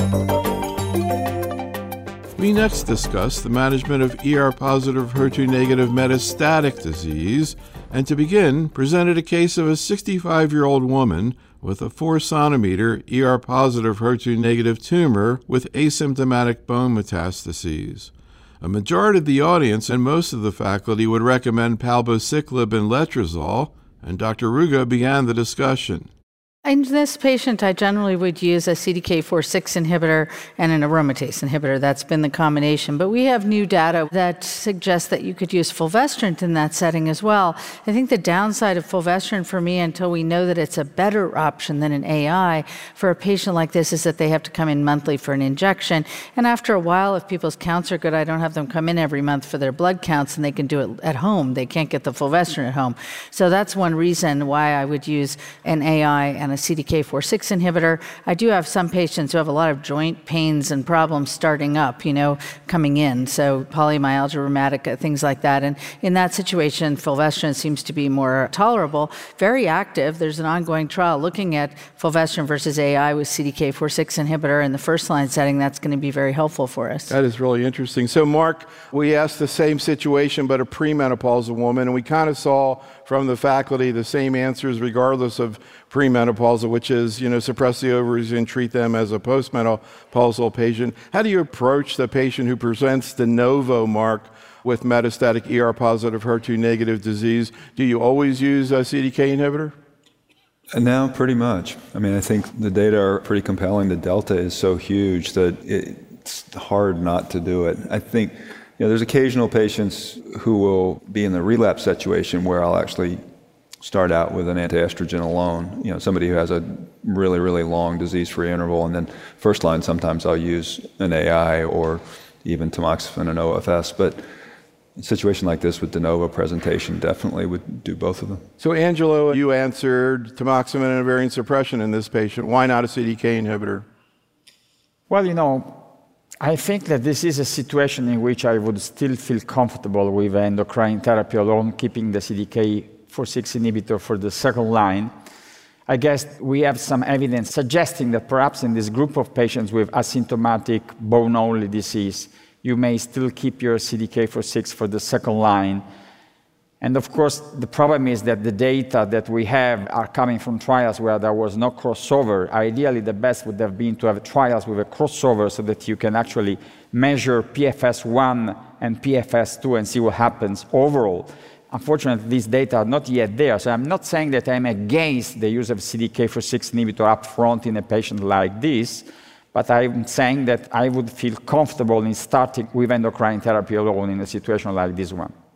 We next discuss the management of ER-positive, HER2-negative metastatic disease, and to begin, presented a case of a 65-year-old woman with a 4-centimeter ER-positive, HER2-negative tumor with asymptomatic bone metastases. A majority of the audience and most of the faculty would recommend palbociclib and letrozole, and Dr. Ruga began the discussion. In this patient, I generally would use a CDK4/6 inhibitor and an aromatase inhibitor. That's been the combination. But we have new data that suggests that you could use fulvestrant in that setting as well. I think the downside of fulvestrant for me, until we know that it's a better option than an AI for a patient like this, is that they have to come in monthly for an injection. And after a while, if people's counts are good, I don't have them come in every month for their blood counts, and they can do it at home. They can't get the fulvestrant at home. So that's one reason why I would use an AI and a CDK4/6 inhibitor. I do have some patients who have a lot of joint pains and problems starting up, coming in. So polymyalgia rheumatica, things like that. And in that situation, fulvestrant seems to be more tolerable, very active. There's an ongoing trial looking at fulvestrant versus AI with CDK4/6 inhibitor in the first-line setting. That's going to be very helpful for us. That is really interesting. So, Mark, we asked the same situation, but a premenopausal woman, and we kind of saw from the faculty the same answers regardless of premenopausal, which is, suppress the ovaries and treat them as a postmenopausal patient. How do you approach the patient who presents de novo, Mark, with metastatic ER-positive, HER2-negative disease? Do you always use a CDK inhibitor? No, pretty much. I think the data are pretty compelling. The delta is so huge that it's hard not to do it. I think there's occasional patients who will be in the relapse situation where I'll actually start out with an anti-estrogen alone, somebody who has a really, really long disease-free interval, and then first line, sometimes I'll use an AI or even tamoxifen and OFS, but a situation like this with de novo presentation definitely would do both of them. So, Angelo, you answered tamoxifen and ovarian suppression in this patient. Why not a CDK inhibitor? Well, I think that this is a situation in which I would still feel comfortable with endocrine therapy alone, keeping the CDK4/6 inhibitor for the second line. I guess we have some evidence suggesting that perhaps in this group of patients with asymptomatic bone-only disease, you may still keep your CDK4/6 for the second line. And of course, the problem is that the data that we have are coming from trials where there was no crossover. Ideally, the best would have been to have trials with a crossover so that you can actually measure PFS1 and PFS2 and see what happens overall. Unfortunately, these data are not yet there, so I'm not saying that I'm against the use of CDK4/6 inhibitor up front in a patient like this, but I'm saying that I would feel comfortable in starting with endocrine therapy alone in a situation like this one.